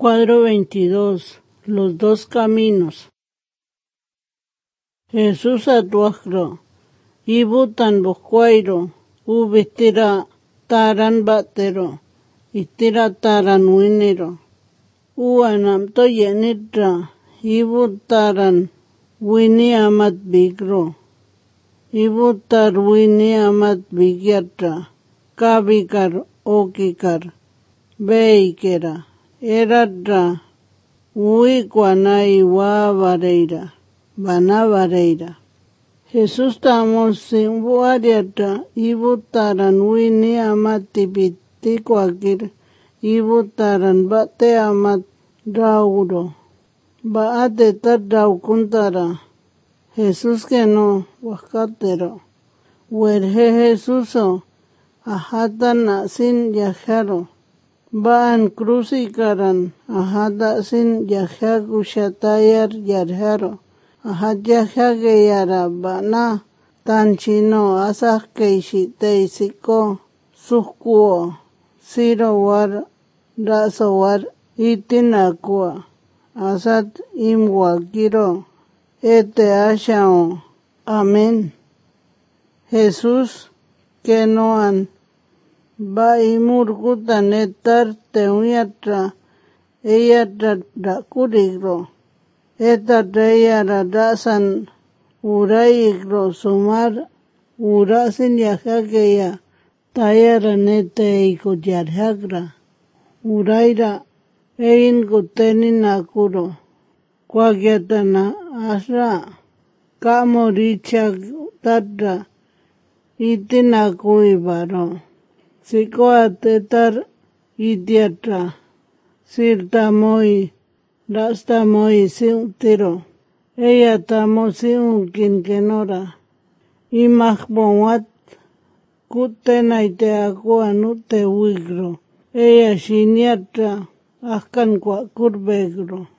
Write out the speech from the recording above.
Cuadro 22. Los dos caminos. Jesús atuajro, ibutan boscuairo, ubistira taran batero, istira taran winero, uanam toyenitra, ibutaran wini amat bigro, ibutar wini amat bigyatra, kabikar okikar, beikera, eratra, uikwanai wa vareira. Banabareira. Jesús tamos sin buariata, ibutaran wini amat tipitikuakir, ibutaran bate amat rauro. Baate tat raukuntara. Jesús que no, wakatero. Werje Jesúso, ajata na sin yajaro. Baan cruzikaran, ajata sin yajakushatayar yarjaro. Ajayajage yarabana tanchino asakkeishiteisiko suhkuo sirowar rasowar itinakua asat imwakiro ete ashao. Amén. Jesús que noan ba imurkutan etar teuyatra eyatra rakurigro. Eta trayara rasan uraigro sumar urasin yajakeya tayara nete ikuyarjagra uraira ein kutenin nakuro kwagyatana asra kamoricha tatra itinakuibaro sikoatetar idiatra sirtamoi Rastamoy siuntiro, ella tamo siun quinquenora, imajbonwat, kutenaite akuanute wigro, ella shiniatra, ascan kurbegro.